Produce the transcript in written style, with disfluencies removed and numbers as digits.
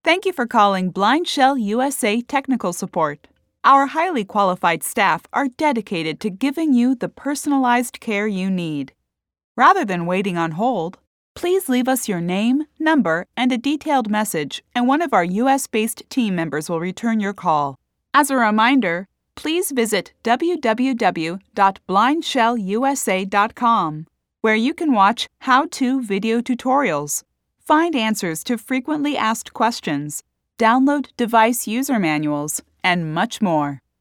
Thank you for calling Blind Shell USA Technical Support. Our highly qualified staff are dedicated to giving you the personalized care you need. Rather than waiting on hold, please leave us your name, number, and a detailed message, and one of our U.S.-based team members will return your call. As a reminder, please visit www.blindshellusa.com, where you can watch how-to video tutorials, find answers to frequently asked questions, download device user manuals, and much more.